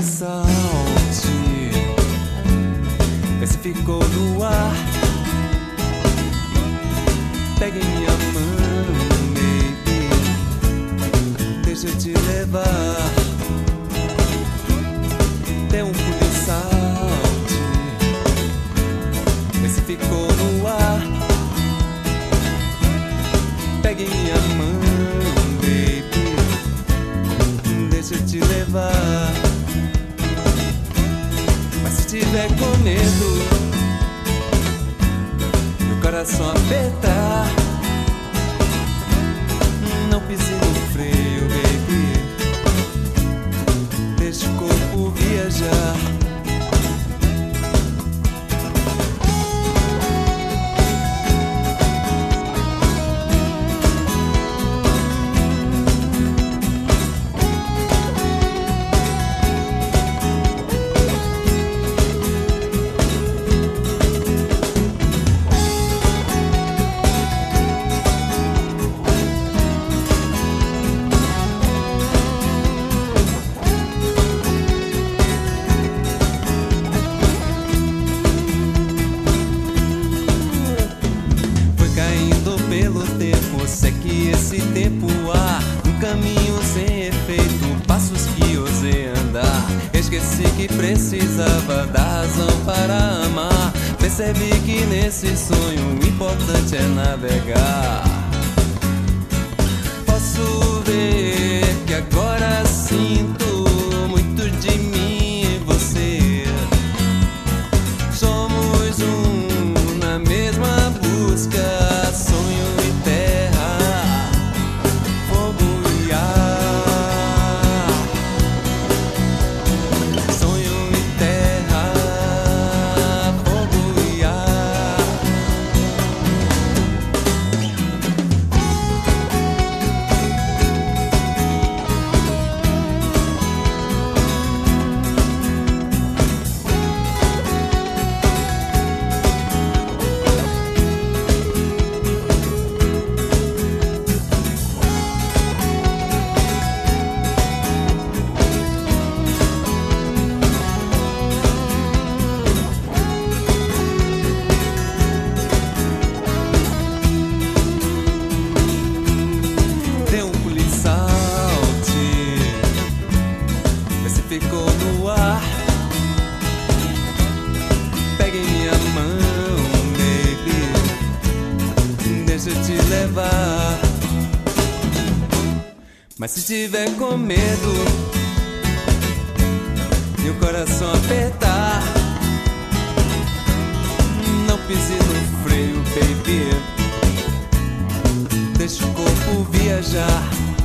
salte. Esse ficou no ar. Pegue minha mão, baby, deixa eu te levar. Dê um pulo e salte. Esse ficou no ar. Pegue minha mão, baby, deixa eu te levar. Mas se tiver com medo e o coração apertar, não pise no freio, baby, deixa o corpo viajar. Pelo tempo, sei que esse tempo há um caminho sem efeito, passos que ousei andar. Esqueci que precisava da razão para amar. Percebi que nesse sonho o importante é navegar. Posso ver que agora sinto muito de mim e você. Somos um na mesma busca. Ficou no ar. Pegue minha mão, baby, deixa eu te levar. Mas se tiver com medo e o coração apertar, não pise no freio, baby, deixa o corpo viajar.